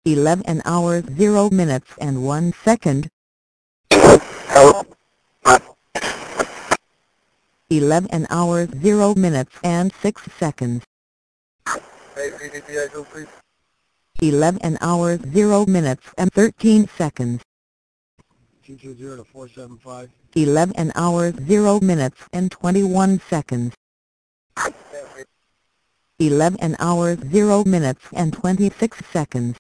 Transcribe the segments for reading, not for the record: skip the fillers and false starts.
11 hours 0 minutes and 1 second. Hello? 11 hours 0 minutes and 6 seconds. Hey, PDP, please. 11 hours 0 minutes and 13 seconds. 220 to 475. 11 hours 0 minutes and 21 seconds. 11 hours 0 minutes and 26 seconds.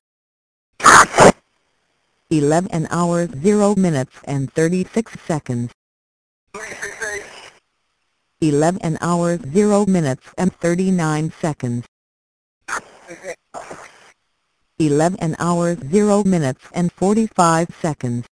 11 hours 0 minutes and 36 seconds. 11 hours 0 minutes and 39 seconds. 11 hours 0 minutes and 45 seconds.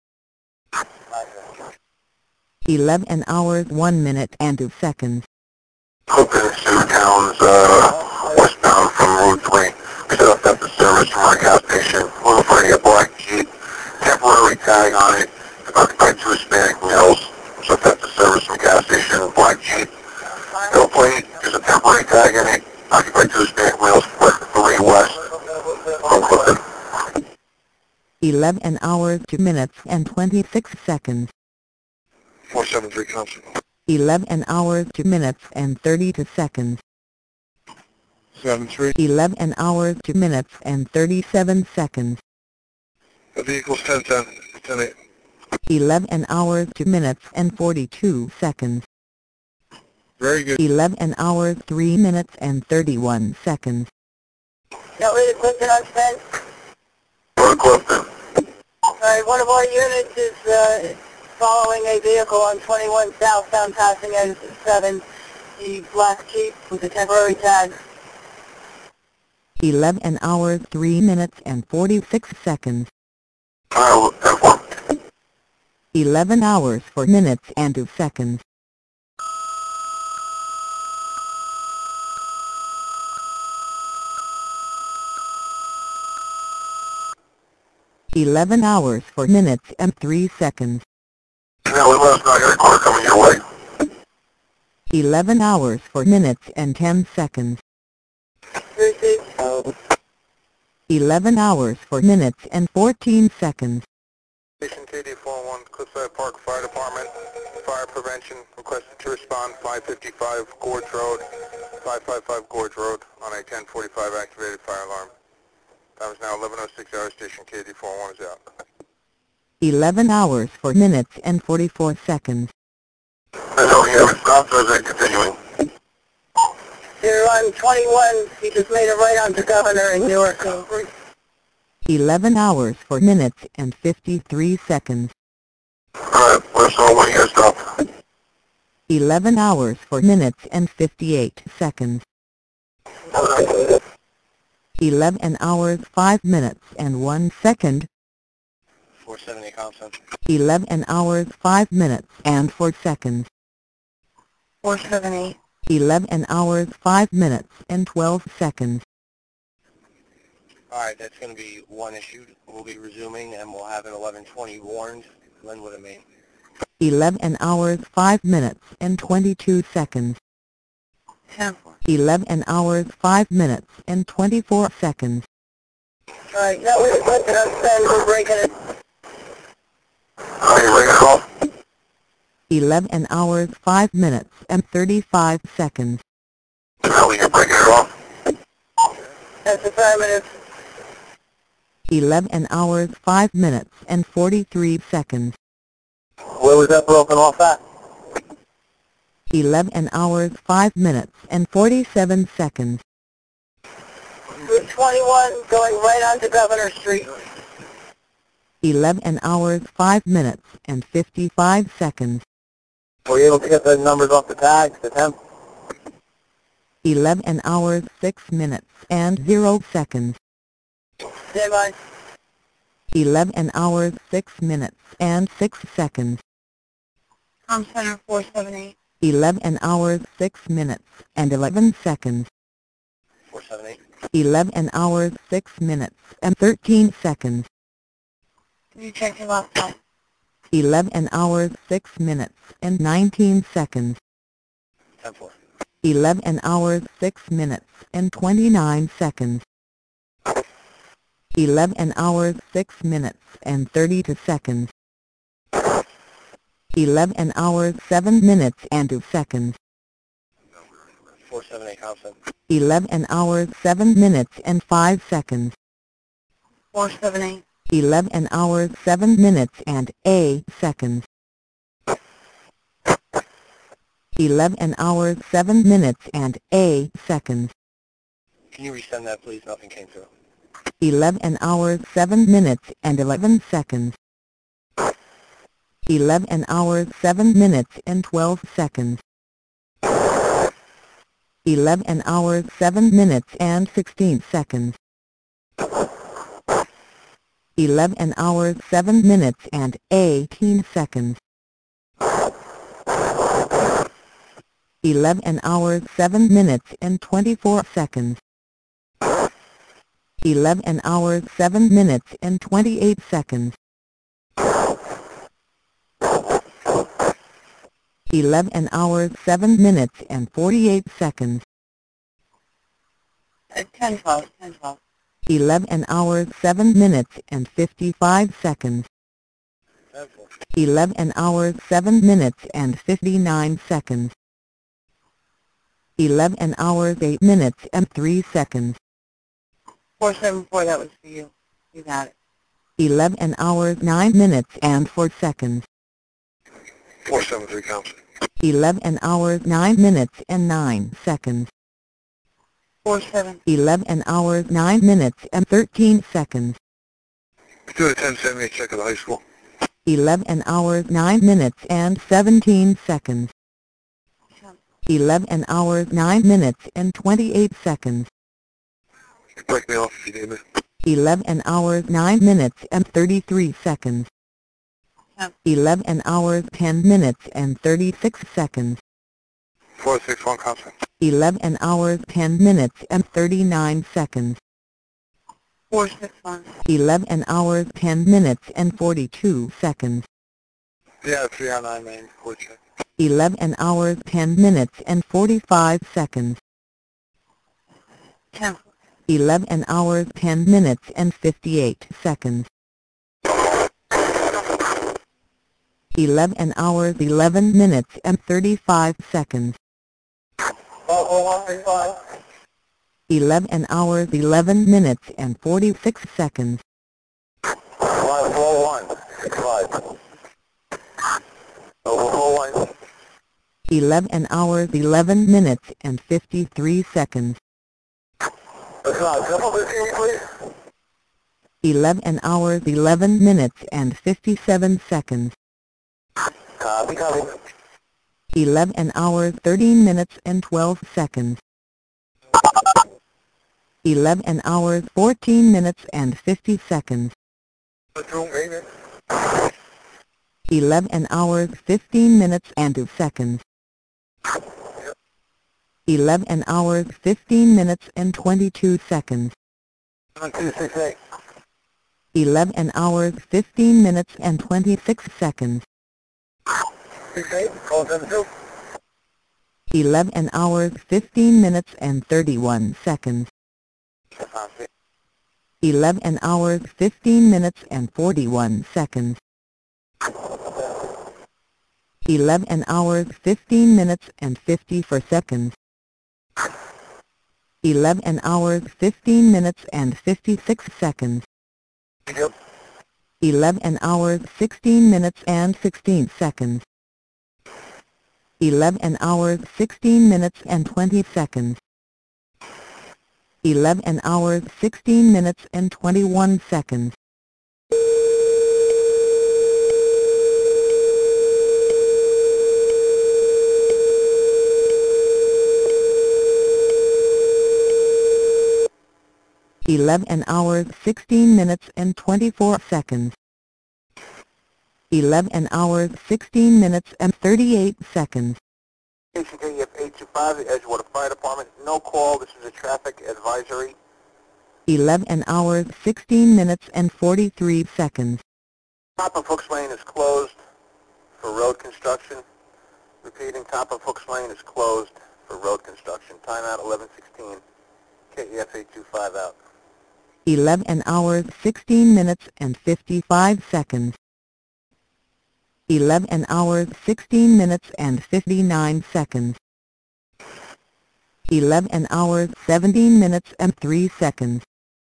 11 hours 1 minute and 2 seconds. Open Sioux Towns, westbound from Route 3. We set up the service from our gas station. We're looking for a black Jeep, temporary tag on it, occupied 2 Hispanic males. So that's the service from gas station, black Jeep. No plate, there's a temporary tag in it, occupied 2 Hispanic males, 3 west. 11 hours 2 minutes and 26 seconds. 473 Constable. 11 hours 2 minutes and 32 seconds. 73. 11 hours 2 minutes and 37 seconds. The vehicle's 1010. 10-8. 11 hours 2 minutes and 42 seconds. Very good. 11 hours 3 minutes and 31 seconds. Not ready to Clifton on fence. Go to Clifton. Alright, one of our units is following a vehicle on 21 southbound passing exit 7, the black Jeep with a temporary tag. 11 hours 3 minutes and 46 seconds. 11 hours 4 minutes and 2 seconds. 11 hours 4 minutes and 3 seconds. Now, let us know, I got a car coming your way. 11 hours 4 minutes and 10 seconds. 11 hours 4 minutes and 14 seconds. Station KD-401, Cliffside Park Fire Department, Fire Prevention, requested to respond 555 Gorge Road, 555 Gorge Road on a 1045 activated fire alarm. Time is now 11:06 hours, Station KD-401 is out. 11 hours 4 minutes and 44 seconds. I know you haven't stopped, or is it continuing? They're on 21, he just made a right onto Governor in Newark. 11 hours 4 minutes and 53 seconds. Alright, let us know when you guys stop. 11 hours 4 minutes and 58 seconds. 11 hours 5 minutes and 1 second. 470 Compton. 11 hours 5 minutes and 4 seconds. 478. 11 hours 5 minutes and 12 seconds. Alright, that's going to be one issued. We'll be resuming and we'll have an 11:20 warned. When would it mean? 11 hours 5 minutes and 22 seconds. 10-4. 11 hours 5 minutes and 24 seconds. Alright, now we're Clifton on fence, we're breaking it. Are you ready to call? 11 hours 5 minutes and 35 seconds. Now you're breaking it off? That's affirmative. 11 hours 5 minutes and 43 seconds. Where was that broken off at? 11 hours 5 minutes and 47 seconds. Route 21 going right onto Governor Street. 11 hours 5 minutes and 55 seconds. Were you able to get the numbers off the tags, the temp? 11 hours 6 minutes and 0 seconds. Stand by. 11 hours 6 minutes and 6 seconds. Com Center 478. 11 hours 6 minutes and 11 seconds. 478. 11 hours 6 minutes and 13 seconds. Can you check your laptop? 11 hours 6 minutes and 19 seconds. 10-4. 11 hours 6 minutes and 29 seconds. 11 hours 6 minutes and 32 seconds. 11 hours 7 minutes and 2 seconds. 478 Thompson. 11 hours 7 minutes and 5 seconds. 478. 11 hours 7 minutes and 8 seconds. 11 hours 7 minutes and 8 seconds. Can you resend that, please? Nothing came through. 11 hours 7 minutes and 11 seconds. 11 hours 7 minutes and 12 seconds. 11 hours 7 minutes and 16 seconds. 11 hours 7 minutes and 18 seconds. 11 hours 7 minutes and 24 seconds. 11 hours 7 minutes and 28 seconds. 11 hours 7 minutes and 48 seconds. 10-12, 10-12. 11 hours 7 minutes and 55 seconds. 11 hours 7 minutes and 59 seconds. 11 hours 8 minutes and 3 seconds. 474, that was for you. You got it. 11 hours 9 minutes and 4 seconds. 473 Thompson. 11 hours 9 minutes and 9 seconds. 47. 11 hours 9 minutes and 13 seconds. Do a 1078 check at the high school. 11 hours 9 minutes and 17 seconds. 11 hours 9 minutes and 28 seconds. Break me off if you need me. 11 hours 9 minutes and 33 seconds. 11 hours 10 minutes and 36 seconds. 461 Thompson. 11 hours 10 minutes and 39 seconds. 461. 11 hours 10 minutes and 42 seconds. Yeah, 309 main. Quick check. 11 hours 10 minutes and 45 seconds. 10. 11 hours 10 minutes and 58 seconds. 11 hours 11 minutes and 35 seconds. 11 hours 11 minutes and 46 seconds. 11 hours 11 minutes and 53 seconds. 11 hours 11 minutes and 57 seconds. 11 hours 13 minutes and 12 seconds. 11 hours 14 minutes and 50 seconds. 11 hours 15 minutes and 2 seconds. 11 hours 15 minutes and 22 seconds. 11 hours 15 minutes and 26 seconds. 11 hours 15 minutes and 31 seconds. 11 hours 15 minutes and 41 seconds. 11 hours 15 minutes and 54 seconds. 11 hours 15 minutes and 56 seconds. 11 hours 16 minutes and 16 seconds. 11 hours 16 minutes and 20 seconds. 11 hours 16 minutes and 21 seconds. (11 hours 16 minutes and 24 seconds). 11 hours 16 minutes and 38 seconds. KCKF 825, the Edgewater Fire Department. No call. This is a traffic advisory. 11 hours 16 minutes and 43 seconds. Top of Hooks Lane is closed for road construction. Repeating, top of Hooks Lane is closed for road construction. Timeout 11:16. KEF 825 out. 11 hours 16 minutes and 55 seconds. 11 hours 16 minutes and 59 seconds. 11 hours 17 minutes and 3 seconds.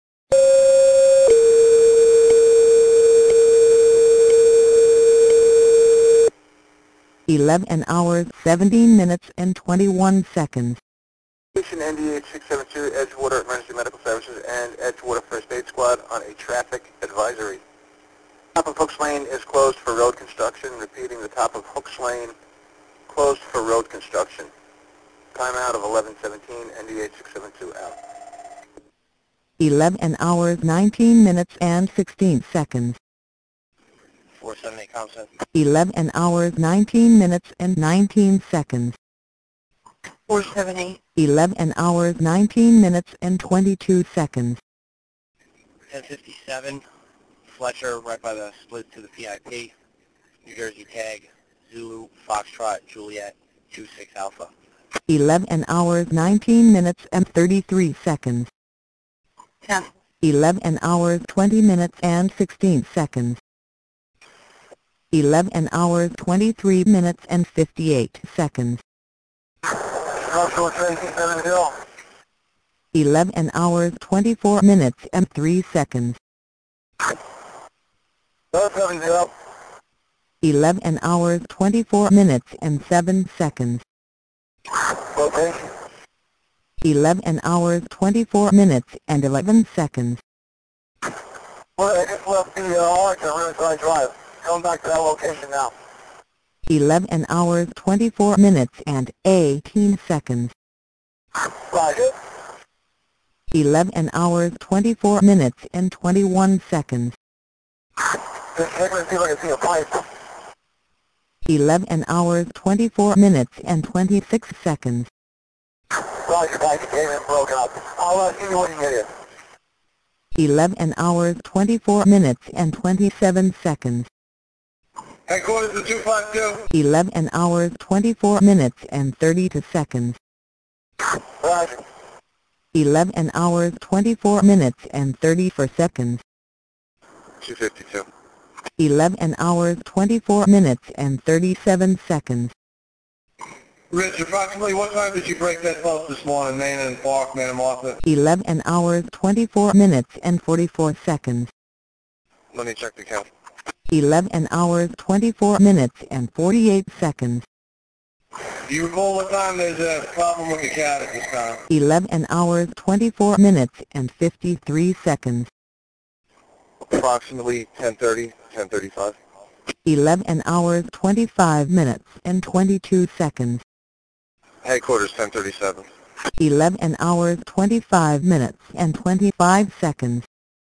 (11 hours 17 minutes and 21 seconds. NDH 672 Edgewater Emergency Medical Services and Edgewater First Aid Squad on a traffic advisory. Top of Hooks Lane is closed for road construction. Repeating, the top of Hooks Lane closed for road construction. Timeout of 11:17. NDH 672 out. 11 hours 19 minutes and 16 seconds. 478 Compton. 11 hours 19 minutes and 19 seconds. 478. 11 hours 19 minutes and 22 seconds. 1057 Fletcher, right by the split to the PIP. New Jersey tag Zulu Foxtrot Juliet 26 Alpha. 11 hours 19 minutes and 33 seconds. 10. 11 hours 20 minutes and 16 seconds. 11 hours 23 minutes and 58 seconds. 11 hours 24 minutes and 3 seconds. 11 hours 24 minutes and 7 seconds. 11 hours 24 minutes and 11 seconds. Well, I just left the arch on Riverside Drive. Going back to that location now. 11 hours 24 minutes and 18 seconds. Roger. 11 hours 24 minutes and 21 seconds. Just check and see if I can see a pipe. 11 hours 24 minutes and 26 seconds. Roger, pipe came in, broke out. I'll see you when you get here. 11 hours 24 minutes and 27 seconds. Headquarters to 252. 11 hours 24 minutes and 32 seconds. Roger. 11 hours 24 minutes and 34 seconds. 252. 11 hours 24 minutes and 37 seconds. Rich, approximately what time did you break that post this morning, Main and Park, Man and Martha? 11 hours 24 minutes and 44 seconds. Let me check the count. 11 hours 24 minutes and 48 seconds. Do you recall what time there's a problem with your cat at this time? 11 hours 24 minutes and 53 seconds. Approximately 10:30, 10:35. 11 hours 25 minutes and 22 seconds. Headquarters 10:37. 11 hours 25 minutes and 25 seconds.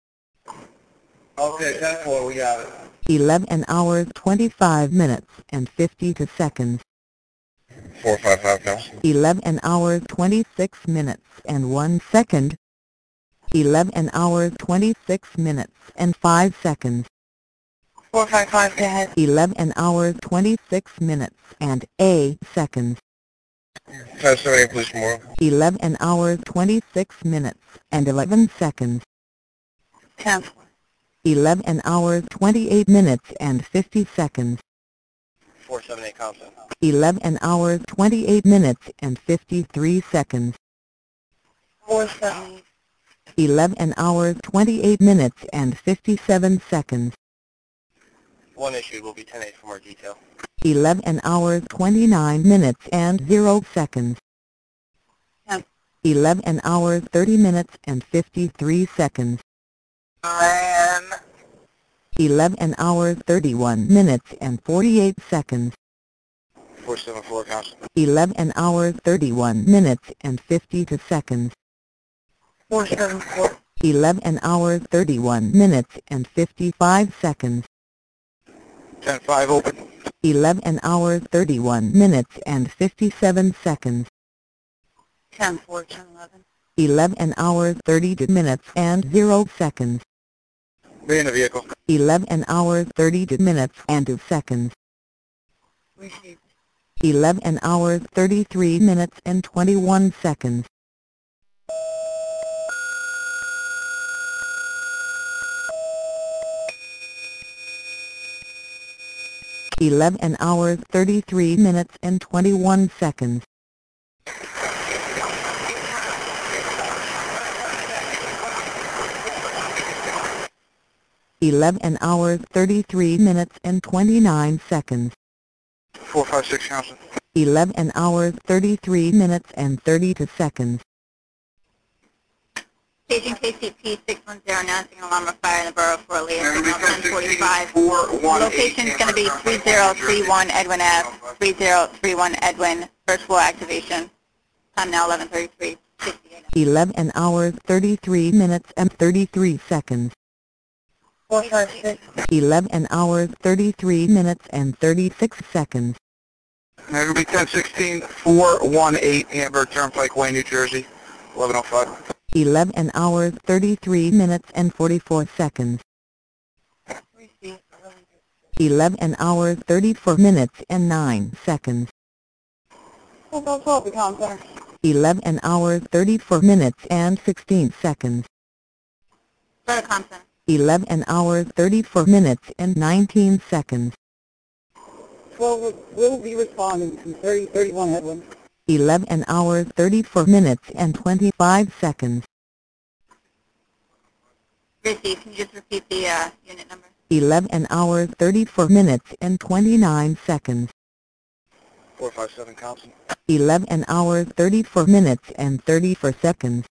Okay, 10-4, we got it. 11 hours 25 minutes and 52 seconds. 455 Nelson. 11 hours 26 minutes and 1 second. 11 hours 26 minutes and 5 seconds. 455, go ahead. 11 hours 26 minutes and 8 seconds. 1078, please, more. 11 hours 26 minutes and 11 seconds. 10. 11 hours 28 minutes and 50 seconds. 478 Compton. 11 hours 28 minutes and 53 seconds. 478. 11 hours 28 minutes and 57 seconds. One issued will be 10-8 for more detail. 11 hours 29 minutes and 0 seconds. 10. 11 hours 30 minutes and 53 seconds. Man. 11 hours 31 minutes and 48 seconds. 474 Compton. 11 hours 31 minutes and 52 seconds. 474. 11 hours 31 minutes and 55 seconds. 10-5 open. 11 hours 31 minutes and 57 seconds. 10-4, 10-11. 11 hours 32 minutes and 0 seconds. Be in the vehicle. 11 hours 32 minutes and 2 seconds. Received. 11 hours 33 minutes and 21 seconds. 11 hours 33 minutes and 21 seconds. 11 hours 33 minutes and 29 seconds. 456 Johnson. 11 hours 33 minutes and 32 seconds. Paging KCP 610 announcing an alarm of fire in the borough of Fort Lee at signal 1045. Location is going to be 3031 Edwin Ave, 3031 Edwin, first floor activation. Time now 11:33. 11 hours 33 minutes and 33 seconds. 456. 11 hours 33 minutes and 36 seconds. That'll be 1016 418 Hamburg Turnpike Way, New Jersey, 1105. 11 hours 33 minutes and 44 seconds. 11 hours 34 minutes and 9 seconds. 12 become center. 11 hours 34 minutes and 16 seconds. Verticom Center. 11 hours 34 minutes and 19 seconds. 12 will be responding to 3031 Edwin. 11 hours 34 minutes and 25 seconds. Receive, can you just repeat the unit number? 11 hours 34 minutes and 29 seconds. 457 Thompson. 11 hours 34 minutes and 34 seconds.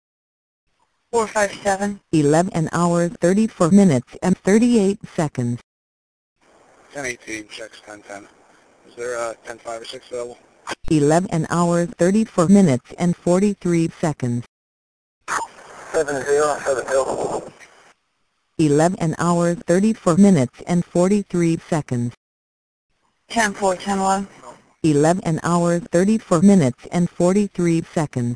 457. 11 hours 34 minutes and 38 seconds. 1018 checks 1010. Is there 105 or 6 available? 11 hours 34 minutes and 43 seconds. 7070. 11 hours 34 minutes and 43 seconds. 10-4, 10-1. 11 hours 34 minutes and 43 seconds.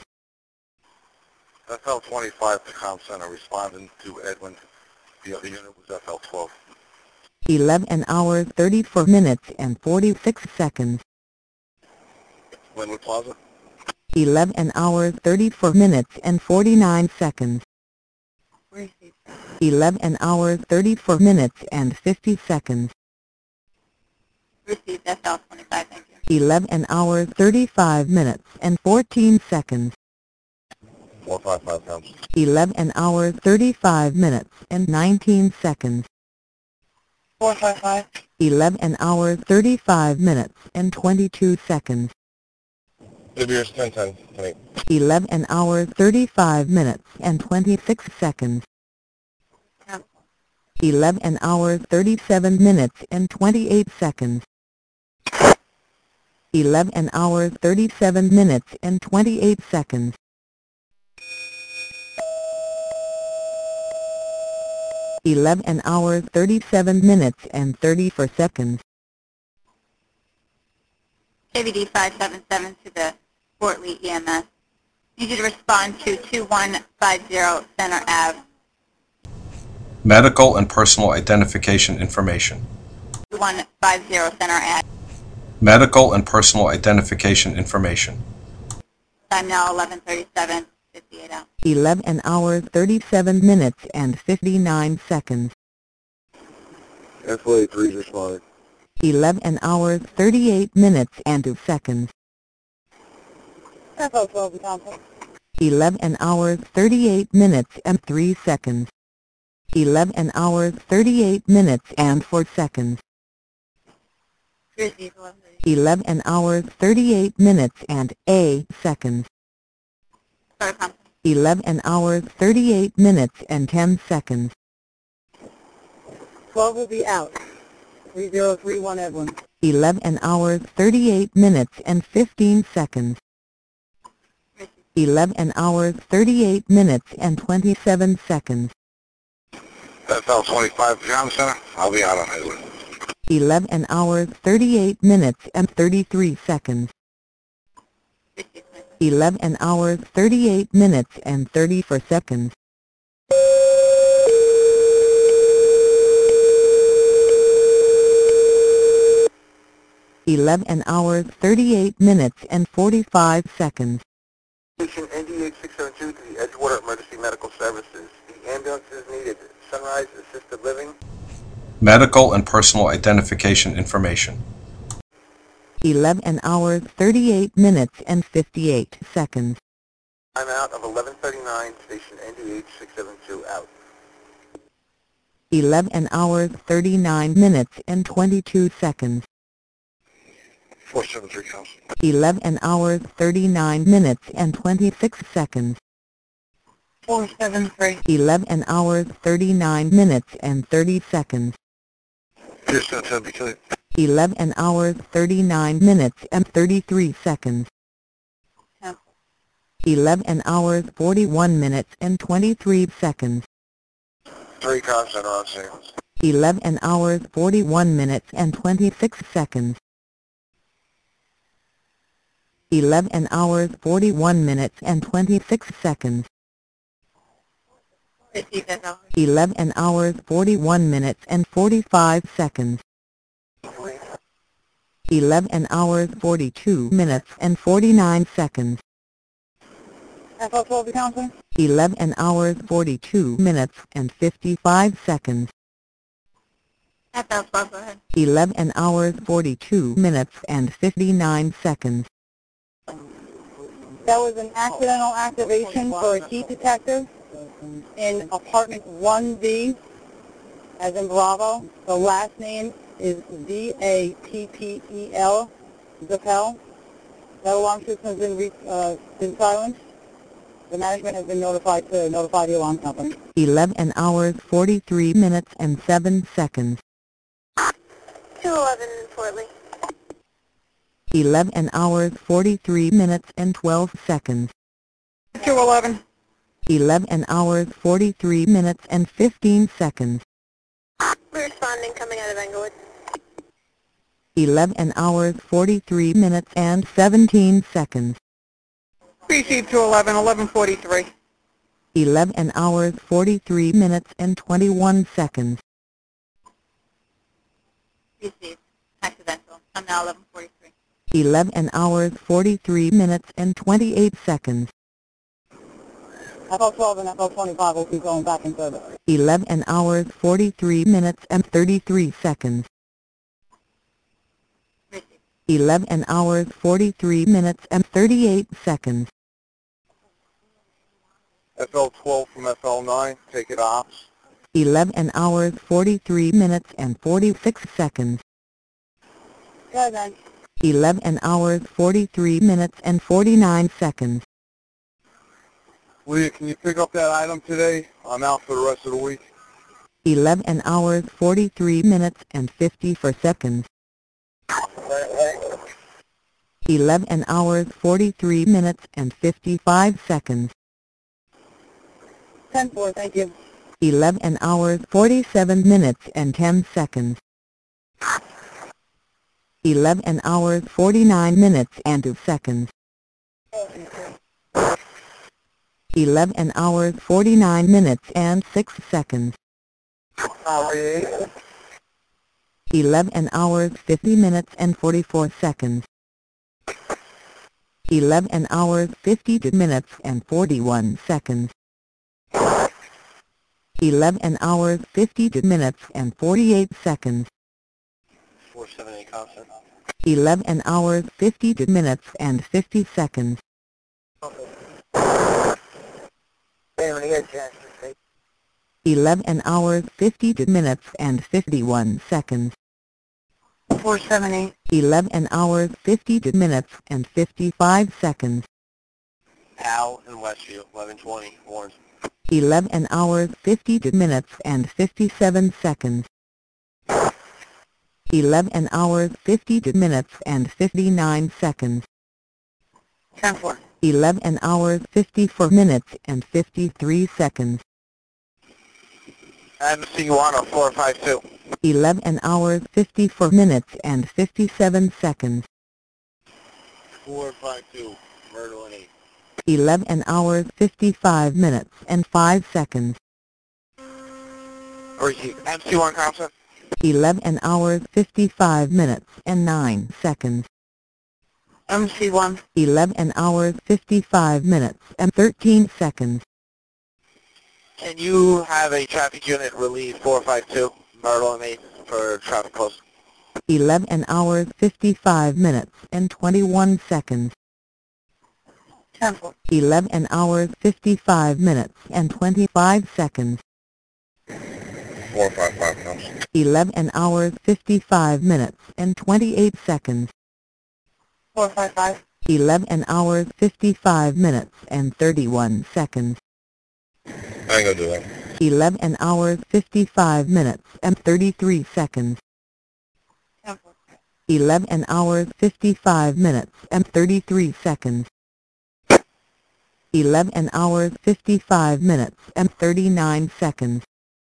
FL25 to Com Center responding to Edwin. The other unit was FL12. 11 hours 34 minutes and 46 seconds. Linwood Plaza. 11 hours 34 minutes and 49 seconds. 11 hours 34 minutes and 50 seconds. Received FL25, thank you. 11 hours 35 minutes and 14 seconds. 455 Thompson. 11 hours 35 minutes and 19 seconds. 455. 11 hours 35 minutes and 22 seconds. Liberier's 1010 tonight. 11 hours 35 minutes and 26 seconds. 11 hours 37 minutes and 28 seconds. 11 hours 37 minutes and 28 seconds. 11 hours 37 minutes and 34 seconds. KVD 577 to the Fort Lee EMS. Need you to respond to 2150 Center Ave. Medical and personal identification information. 2150 Center Ave. Medical and personal identification information. Time now 11:37. 58 out. 11 hours 37 minutes and 59 seconds. FLA3 responding. 11 hours 38 minutes and 2 seconds. FL12 become center. 11 hours 38 minutes and 3 seconds. 11 hours 38 minutes and 4 seconds. Received 11 hours 38 minutes and a seconds. Verticom. 11 hours 38 minutes and 10 seconds. 12 will be out. 3031 Edwin. 11 hours 38 minutes and 15 seconds. 11 hours 38 minutes and 27 seconds. FL25 John Center. I'll be out on Edwin. 11 hours 38 minutes and 33 seconds. 11 hours 38 minutes and 34 seconds. (11 hours 38 minutes and 45 seconds. Station ND8672 to the Edgewater Emergency Medical Services. The ambulance is needed. Sunrise Assisted Living. Medical and personal identification information. 11 hours 38 minutes and 58 seconds. I'm out of 1139, station NDH 672 out. 11 hours 39 minutes and 22 seconds. 473 comes. 11 hours 39 minutes and 26 seconds. 473. 11 hours 39 minutes and 30 seconds. Houston 72. 11 hours 39 minutes and 33 seconds. 11 hours 41 minutes and 23 seconds. 3 cops that are on scene. 11 hours 41 minutes and 26 seconds. 11 hours 41 minutes and 26 seconds. 11 hours 41 minutes and 45 seconds. 11 hours 42 minutes and 49 seconds. FL12 counselor. 11 hours 42 minutes and 55 seconds. FL12, go ahead. 11 hours 42 minutes and 59 seconds. That was an accidental activation for a heat detective in apartment 1B, as in Bravo. The last name is Zappel, Zappel. That alarm system has been silenced. The management has been notified to notify the alarm company. 11 hours 43 minutes and 7 seconds. 211 in Fort Lee. 11 hours 43 minutes and 12 seconds. 211. 11 hours 43 minutes and 15 seconds. We're responding, coming out of Englewood. 11 hours 43 minutes and 17 seconds. Receive 211, 1143. 11 hours 43 minutes and 21 seconds. Received. Accidental. I'm now 1143. 11 hours 43 minutes and 28 seconds. FL12 and FL25 will be going back in service. 11 hours 43 minutes and 33 seconds. Received. 11 hours 43 minutes and 38 seconds. FL12 from FL9, take it ops. 11 hours 43 minutes and 46 seconds. Good then. 11 hours 43 minutes and 49 seconds. Leah, can you pick up that item today? I'm out for the rest of the week. 11 hours 43 minutes and 54 seconds. 11 hours 43 minutes and 55 seconds. 10-4, thank you. 11 hours 47 minutes and 10 seconds. 11 hours 49 minutes and 2 seconds. 11 hours 49 minutes and 6 seconds. 11 hours 50 minutes and 44 seconds. 11 hours 52 minutes and 41 seconds. 11 hours 52 minutes and 48 seconds. 478 Compton. 11 hours 52 minutes and 50 seconds. 11 hours 52 minutes and 51 seconds. 478. 11 hours 52 minutes and 55 seconds. Al in Westview, 1120, Warren. 11 hours 52 minutes and 57 seconds. 11 hours 52 minutes and 59 seconds. 10-4. 11 hours 54 minutes and 53 seconds. And Tijuana 452. 11 hours 54 minutes and 57 seconds. 452, Myrtle and 8. 11 hours 55 minutes and 5 seconds. Receive. MC1 Compton. 11 hours 55 minutes and 9 seconds. MC1. 11 hours 55 minutes and 13 seconds. Can you have a traffic unit relieve 452, Myrtle and 8 for traffic close? 11 hours 55 minutes and 21 seconds. 11 hours 55 minutes and 25 seconds. 455 pounds. 11 hours 55 minutes and 28 seconds. 455. 11 hours 55 minutes and 31 seconds. I ain't gonna do that. 11 hours 55 minutes and 33 seconds. 11 hours 55 minutes and 33 seconds. 11 hours 55 minutes and 39 seconds.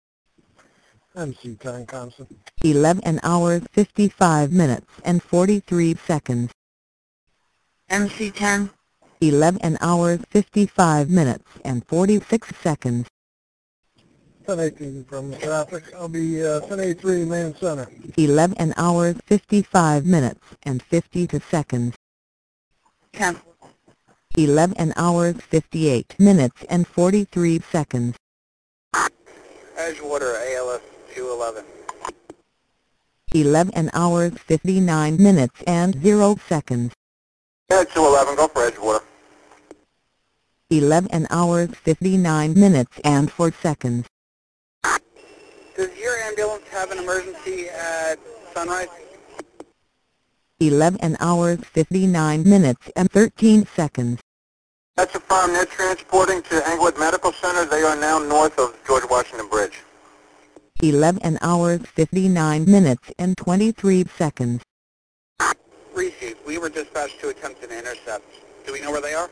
MC 10, constant. 11 hours 55 minutes and 43 seconds. MC 10. 11 hours 55 minutes and 46 seconds. 1018 from traffic. I'll be 1083 main center. 11 hours 55 minutes and 52 seconds. 11 hours 58 minutes and 43 seconds. Edgewater, ALS 211. 11 hours 59 minutes and 0 seconds. Yeah, 211, go for Edgewater. 11 hours 59 minutes and 4 seconds. Does your ambulance have an emergency at Sunrise? 11 hours 59 minutes and 13 seconds. That's a farm. They're transporting to Englewood Medical Center. They are now north of George Washington Bridge. 11 hours 59 minutes and 23 seconds. Reese, we were dispatched to attempt an intercept. Do we know where they are?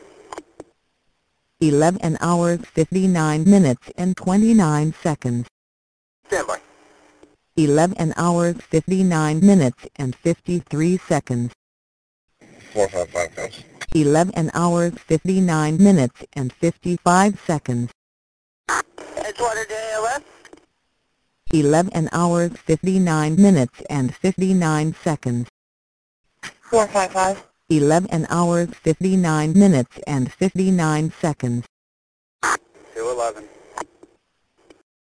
11 hours 59 minutes and 29 seconds. Stand by. 11 hours 59 minutes and 53 seconds. 455 pounds. 11 hours 59 minutes and 55 seconds. Edgewater to ALS. 11 hours 59 minutes and 59 seconds. 455. 11 hours 59 minutes and 59 seconds. 211.